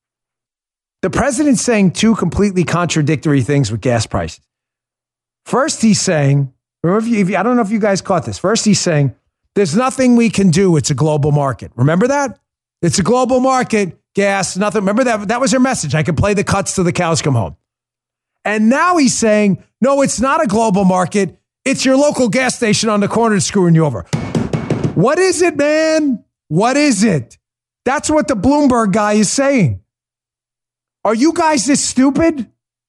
The president's saying two completely contradictory things with gas prices. First, he's saying, remember, I don't know if you guys caught this. First, he's saying, there's nothing we can do. It's a global market. Remember that? It's a global market. Gas, nothing. Remember that? That was her message. I could play the cuts till the cows come home. And now he's saying, no, it's not a global market. It's your local gas station on the corner screwing you over. What is it, man? What is it? That's what the Bloomberg guy is saying. Are you guys this stupid?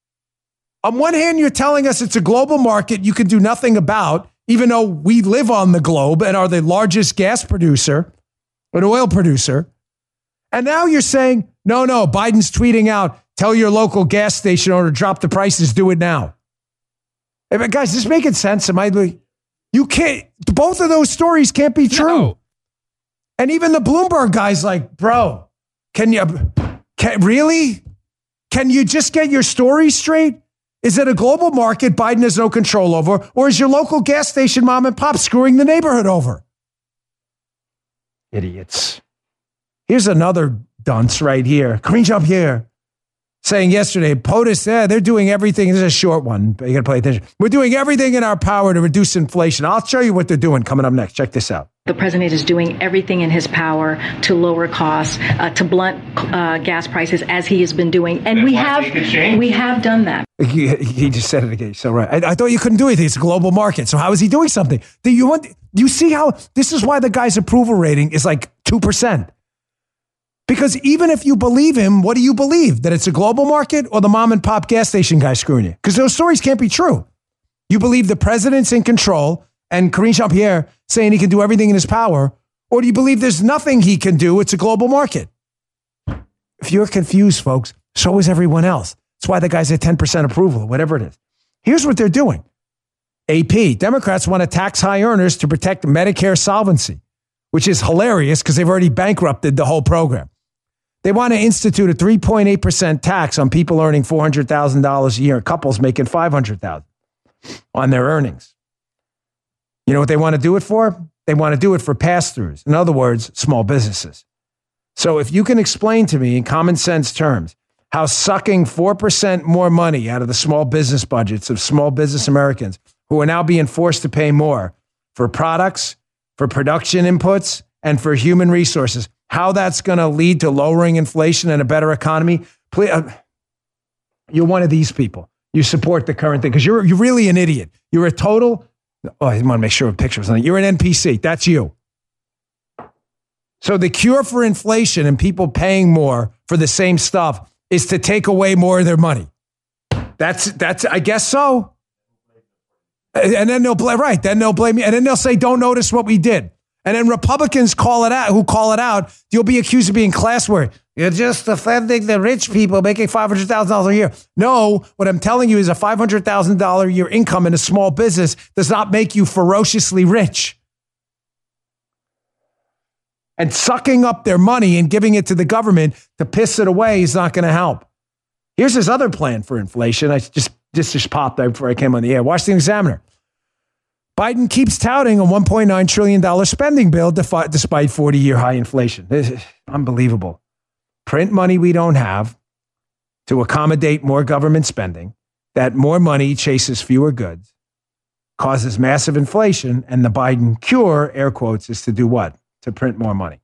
On one hand, you're telling us it's a global market you can do nothing about, even though we live on the globe and are the largest gas producer. an oil producer. And now you're saying, no, Biden's tweeting out, tell your local gas station owner to drop the prices, do it now. Hey, but guys, this making sense? You can't, both of those stories can't be true. No. And even the Bloomberg guy's like, bro, really? Can you just get your story straight? Is it a global market Biden has no control over, or is your local gas station mom and pop screwing the neighborhood over? Idiots. Here's another dunce right here. Karine Jean-Pierre saying yesterday, POTUS, they're doing everything. This is a short one, but you got to pay attention. We're doing everything in our power to reduce inflation. I'll show you what they're doing coming up next. Check this out.
The president is doing everything in his power to lower costs, to blunt gas prices, as he has been doing. And we have done that.
He just said it again. So right. I thought you couldn't do anything. It's a global market. So how is he doing something? Do you see how this is why the guy's approval rating is like 2%? Because even if you believe him, what do you believe? That it's a global market or the mom and pop gas station guy screwing you? Because those stories can't be true. You believe the president's in control and Karine Jean-Pierre saying he can do everything in his power, or do you believe there's nothing he can do? It's a global market. If you're confused, folks, so is everyone else. That's why the guy's at 10% approval, whatever it is. Here's what they're doing. AP, Democrats want to tax high earners to protect Medicare solvency, which is hilarious because they've already bankrupted the whole program. They want to institute a 3.8% tax on people earning $400,000 a year, couples making $500,000 on their earnings. You know what they want to do it for? They want to do it for pass-throughs. In other words, small businesses. So if you can explain to me in common sense terms how sucking 4% more money out of the small business budgets of small business Americans who are now being forced to pay more for products, for production inputs, and for human resources, how that's going to lead to lowering inflation and a better economy. Please, you're one of these people. You support the current thing because you're really an idiot. You're a total... Oh, I want to make sure a picture was on it. You're an NPC. That's you. So the cure for inflation and people paying more for the same stuff is to take away more of their money. That's. I guess so. And then they'll blame. Right. Then they'll blame me. And then they'll say, "Don't notice what we did." And then Republicans call it out. You'll be accused of being class warrior. You're just defending the rich people making $500,000 a year. No, what I'm telling you is a $500,000 a year income in a small business does not make you ferociously rich. And sucking up their money and giving it to the government to piss it away is not going to help. Here's his other plan for inflation. I just popped there before I came on the air. Washington Examiner. Biden keeps touting a $1.9 trillion spending bill despite 40-year high inflation. This is unbelievable. Print money we don't have to accommodate more government spending, that more money chases fewer goods, causes massive inflation, and the Biden cure, air quotes, is to do what? To print more money.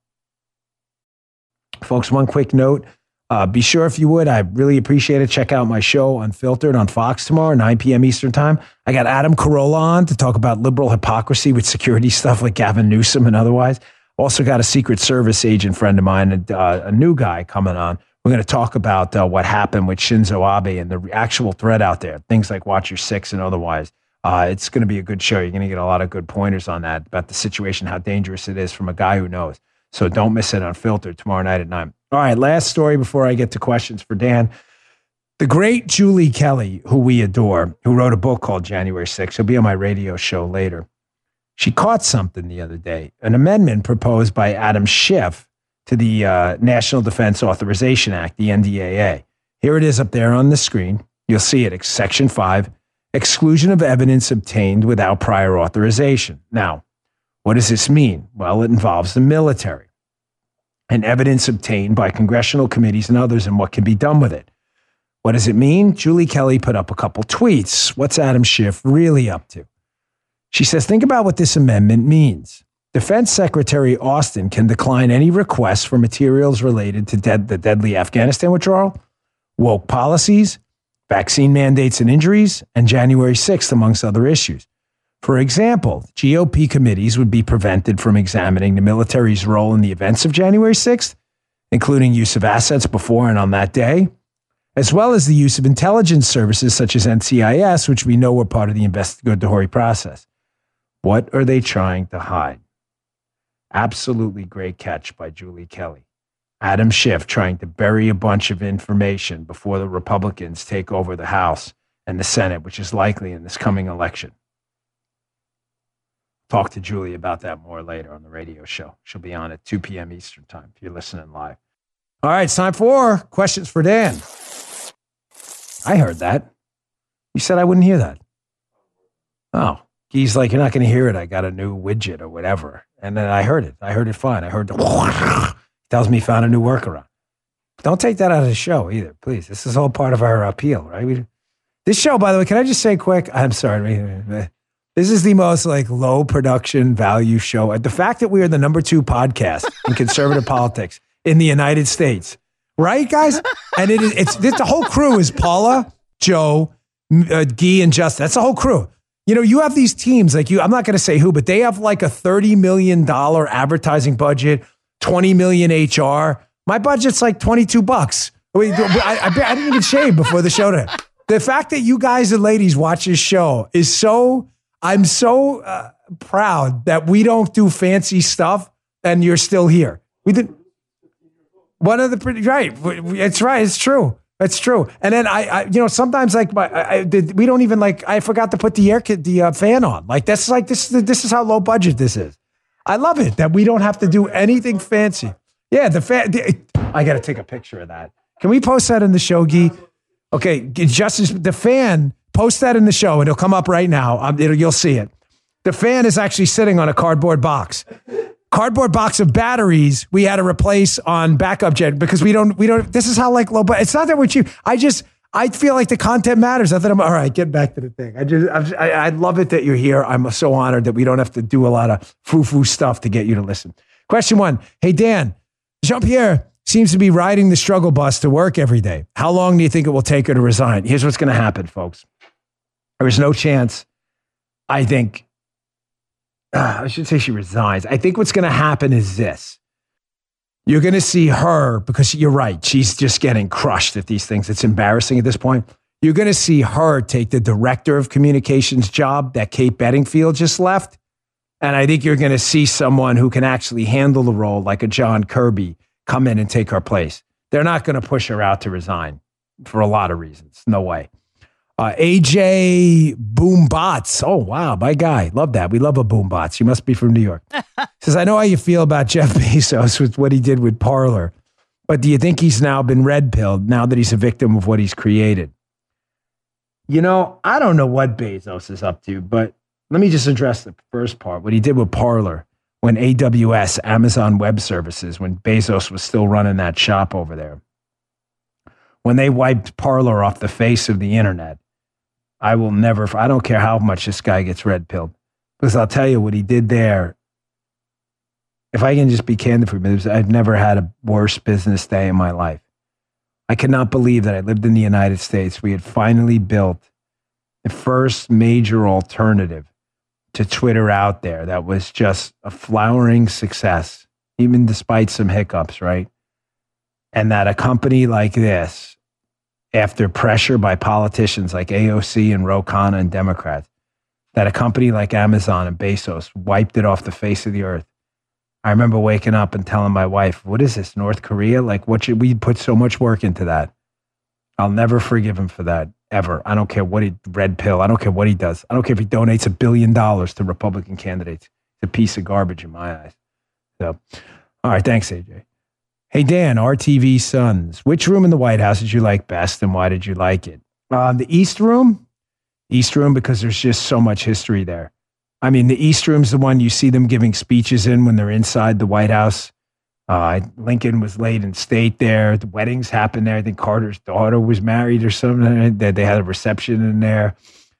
Folks, one quick note. Be sure, if you would, I really appreciate it. Check out my show Unfiltered on Fox tomorrow, 9 p.m. Eastern time. I got Adam Carolla on to talk about liberal hypocrisy with security stuff like Gavin Newsom and otherwise. Also got a Secret Service agent friend of mine, and a new guy coming on. We're going to talk about what happened with Shinzo Abe and the actual threat out there, things like Watch Your Six and otherwise. It's going to be a good show. You're going to get a lot of good pointers on that, about the situation, how dangerous it is from a guy who knows. So don't miss it on Unfiltered tomorrow night at 9. All right, last story before I get to questions for Dan. The great Julie Kelly, who we adore, who wrote a book called January 6th. She'll be on my radio show later. She caught something the other day, an amendment proposed by Adam Schiff to the National Defense Authorization Act, the NDAA. Here it is up there on the screen. You'll see it, Section 5, exclusion of evidence obtained without prior authorization. Now, what does this mean? Well, it involves the military and evidence obtained by congressional committees and others and what can be done with it. What does it mean? Julie Kelly put up a couple tweets. What's Adam Schiff really up to? She says, think about what this amendment means. Defense Secretary Austin can decline any requests for materials related to the deadly Afghanistan withdrawal, woke policies, vaccine mandates and injuries, and January 6th, amongst other issues. For example, GOP committees would be prevented from examining the military's role in the events of January 6th, including use of assets before and on that day, as well as the use of intelligence services such as NCIS, which we know were part of the investigatory process. What are they trying to hide? Absolutely great catch by Julie Kelly. Adam Schiff trying to bury a bunch of information before the Republicans take over the House and the Senate, which is likely in this coming election. Talk to Julie about that more later on the radio show. She'll be on at 2 p.m. Eastern time if you're listening live. All right, it's time for questions for Dan. I heard that. You said I wouldn't hear that. Oh, he's like, you're not going to hear it. I got a new widget or whatever. And then I heard it. I heard it fine. I heard the tells me he found a new workaround. Don't take that out of the show either, please. This is all part of our appeal, right? This show, by the way, can I just say quick? I'm sorry. This is the most low production value show. The fact that we are the number 2 podcast in conservative politics in the United States, right, guys? And it's the whole crew is Paula, Joe, Guy, and Justin. That's the whole crew. You have these teams I'm not going to say who, but they have a $30 million advertising budget, 20 million HR. My budget's $22. I didn't even shave before the show today. The fact that you guys and ladies watch this show is I'm so proud that we don't do fancy stuff and you're still here. We did one of the pretty, right. It's right. It's true. It's true. And then I sometimes we don't even I forgot to put the fan on. This is how low budget this is. I love it that we don't have to do anything fancy. Yeah. The fan, I got to take a picture of that. Can we post that in the show, Guy? Okay. Justice, the fan, post that in the show and it'll come up right now. You'll see it. The fan is actually sitting on a cardboard box of batteries we had to replace on backup gen because we don't, this is how low, but it's not that we're cheap. I feel like the content matters. I thought all right, get back to the thing. I love it that you're here. I'm so honored that we don't have to do a lot of foo-foo stuff to get you to listen. Question 1. Hey, Dan, Jean-Pierre seems to be riding the struggle bus to work every day. How long do you think it will take her to resign? Here's what's going to happen, folks. There is no chance, I think, I should say she resigns. I think what's going to happen is this. You're going to see her, because you're right, she's just getting crushed at these things. It's embarrassing at this point. You're going to see her take the director of communications job that Kate Bedingfield just left. And I think you're going to see someone who can actually handle the role like a John Kirby come in and take her place. They're not going to push her out to resign for a lot of reasons. No way. AJ Boombots. Oh, wow. My guy. Love that. We love a Boombots. You must be from New York. Says, I know how you feel about Jeff Bezos with what he did with Parler, but do you think he's now been red-pilled now that he's a victim of what he's created? I don't know what Bezos is up to, but let me just address the first part. What he did with Parler when AWS, Amazon Web Services, when Bezos was still running that shop over there. When they wiped Parler off the face of the internet, I don't care how much this guy gets red-pilled, because I'll tell you what he did there. If I can just be candid for a minute, I've never had a worse business day in my life. I cannot believe that I lived in the United States. We had finally built the first major alternative to Twitter out there that was just a flowering success, even despite some hiccups, right? And that a company like this, after pressure by politicians like AOC and Ro Khanna and Democrats, that a company like Amazon and Bezos wiped it off the face of the earth. I remember waking up and telling my wife, what is this, North Korea? We put so much work into that. I'll never forgive him for that, ever. I don't care what red pill. I don't care what he does. I don't care if he donates $1 billion to Republican candidates. It's a piece of garbage in my eyes. So, all right. Thanks, AJ. Hey, Dan, RTV Sons. Which room in the White House did you like best and why did you like it? The East Room? East Room, because there's just so much history there. I mean, the East Room's the one you see them giving speeches in when they're inside the White House. Lincoln was laid in state there. The weddings happened there. I think Carter's daughter was married or something. They had a reception in there.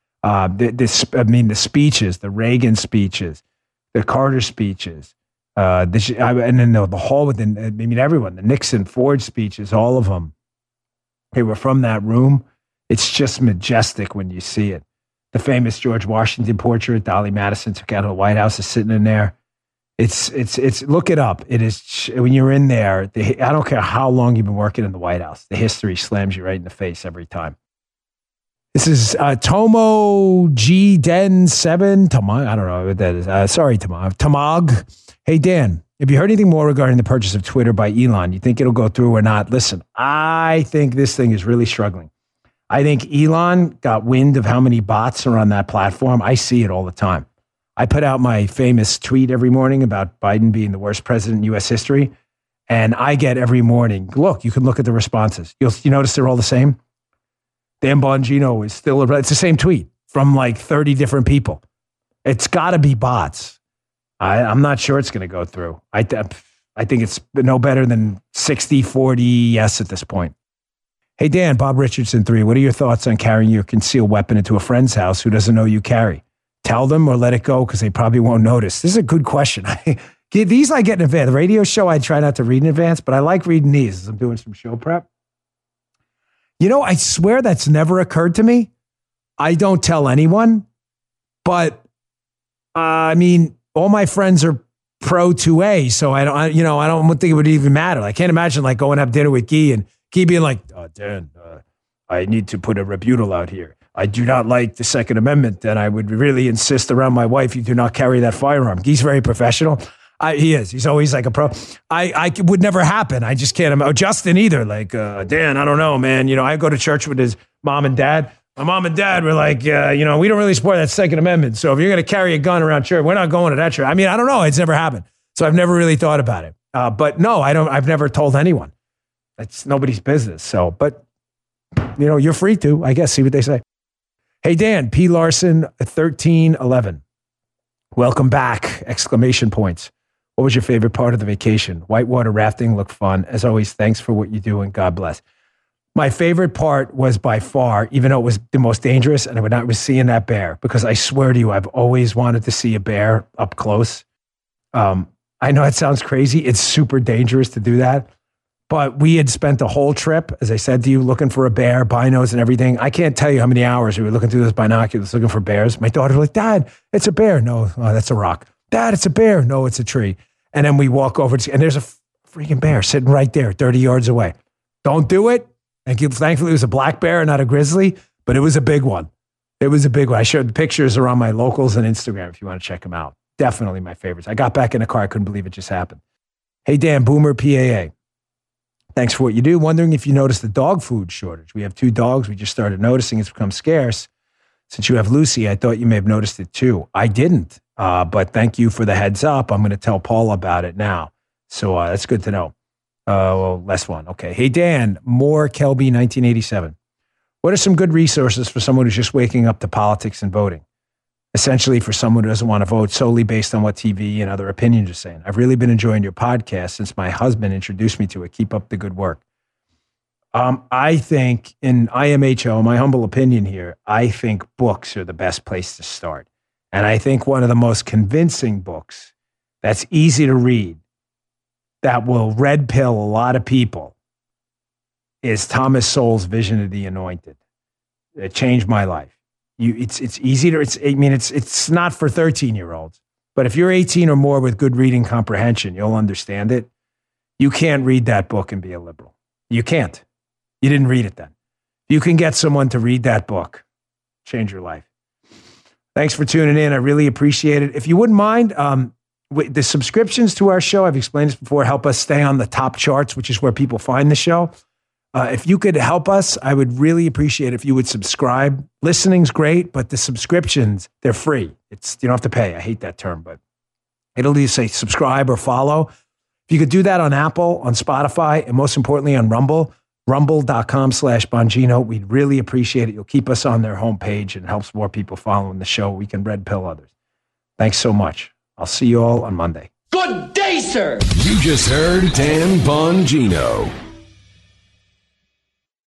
The speeches, the Reagan speeches, the Carter speeches, and then the hall within, everyone, the Nixon, Ford speeches, all of them. They were from that room. It's just majestic when you see it. The famous George Washington portrait Dolly Madison took out of the White House is sitting in there. It's look it up. It is, when you're in there, I don't care how long you've been working in the White House. The history slams you right in the face every time. This is Tomo G Den 7. Tamag, I don't know what that is. Sorry, Tamag. Hey, Dan, have you heard anything more regarding the purchase of Twitter by Elon? You think it'll go through or not? Listen, I think this thing is really struggling. I think Elon got wind of how many bots are on that platform. I see it all the time. I put out my famous tweet every morning about Biden being the worst president in U.S. history. And I get every morning, look, you can look at the responses. You notice they're all the same? Dan Bongino is still, it's the same tweet from like 30 different people. It's got to be bots. I'm not sure it's going to go through. I think it's no better than 60-40 yes at this point. Hey, Dan, Bob Richardson 3, what are your thoughts on carrying your concealed weapon into a friend's house who doesn't know you carry? Tell them or let it go because they probably won't notice. This is a good question. These I get in advance. The radio show, I try not to read in advance, but I like reading these as I'm doing some show prep. I swear that's never occurred to me. I don't tell anyone, but all my friends are pro 2A, so I don't think it would even matter. I can't imagine like going to have dinner with Guy and Guy being like, Dan, I need to put a rebuttal out here. I do not like the Second Amendment, and I would really insist around my wife you do not carry that firearm. Guy's very professional. He is. He's always like a pro. I would never happen. I just can't imagine. Justin either. Like, Dan, I don't know, man. I go to church with his mom and dad. My mom and dad were like, we don't really support that Second Amendment. So if you're going to carry a gun around church, we're not going to that church. I don't know. It's never happened. So I've never really thought about it. But no, I've never told anyone. It's nobody's business. So, but, you're free to, I guess, see what they say. Hey, Dan, P. Larson, 1311. Welcome back! Exclamation points. What was your favorite part of the vacation? Whitewater rafting looked fun. As always, thanks for what you do and God bless. My favorite part was by far, even though it was the most dangerous, and I would not was seeing that bear, because I swear to you, I've always wanted to see a bear up close. I know it sounds crazy. It's super dangerous to do that. But we had spent a whole trip, as I said to you, looking for a bear, binos and everything. I can't tell you how many hours we were looking through those binoculars, looking for bears. My daughter was like, Dad, it's a bear. No, that's a rock. Dad, it's a bear. No, it's a tree. And then we walk over, and there's a freaking bear sitting right there, 30 yards away. Don't do it. And thankfully, it was a black bear, not a grizzly, but it was a big one. It was a big one. I shared the pictures around my locals and Instagram if you want to check them out. Definitely my favorites. I got back in the car. I couldn't believe it just happened. Hey, Dan, Boomer PAA. Thanks for what you do. Wondering if you noticed the dog food shortage. We have 2 dogs. We just started noticing it's become scarce. Since you have Lucy, I thought you may have noticed it too. I didn't, but thank you for the heads up. I'm going to tell Paula about it now. So that's good to know. Last one. Okay. Hey, Dan, Moore Kelby, 1987. What are some good resources for someone who's just waking up to politics and voting? Essentially for someone who doesn't want to vote solely based on what TV and other opinions are saying. I've really been enjoying your podcast since my husband introduced me to it. Keep up the good work. I think in IMHO, my humble opinion here, I think books are the best place to start. And I think one of the most convincing books that's easy to read, that will red pill a lot of people, is Thomas Sowell's Vision of the Anointed. It changed my life. It's easy to, it's not for 13-year-olds, but if you're 18 or more with good reading comprehension, you'll understand it. You can't read that book and be a liberal. You can't. You didn't read it then. You can get someone to read that book. Change your life. Thanks for tuning in. I really appreciate it. If you wouldn't mind, the subscriptions to our show, I've explained this before, help us stay on the top charts, which is where people find the show. If you could help us, I would really appreciate it if you would subscribe. Listening's great, but the subscriptions, they're free. You don't have to pay. I hate that term, but it'll either say subscribe or follow. If you could do that on Apple, on Spotify, and most importantly on Rumble, rumble.com/Bongino. We'd really appreciate it. You'll keep us on their homepage and it helps more people following the show. We can red pill others. Thanks so much. I'll see you all on Monday.
Good day, sir.
You just heard Dan Bongino.